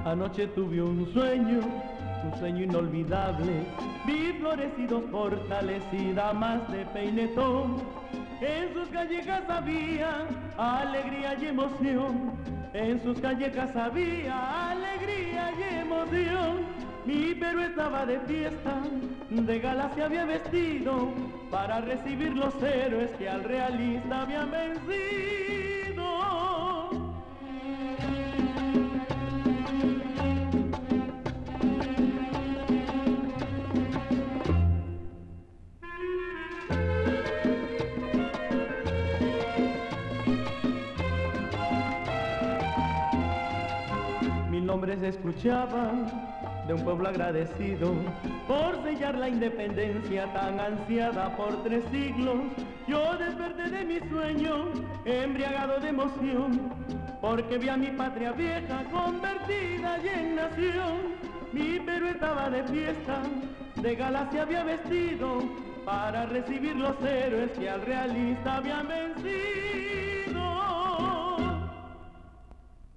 Anoche tuve un sueño inolvidable. Vi florecidos fortalecida más de peinetón. En sus callejas había alegría y emoción. En sus callejas había alegría y emoción. Mi Perú estaba de fiesta, de gala se había vestido para recibir los héroes que al realista habían vencido. Mil nombres se escuchaban de un pueblo agradecido por sellar la independencia tan ansiada por 3 siglos. Yo desperté de mi sueño, embriagado de emoción, porque vi a mi patria vieja convertida y en nación. Mi Perú estaba de fiesta, de gala se había vestido para recibir los héroes que al realista habían vencido.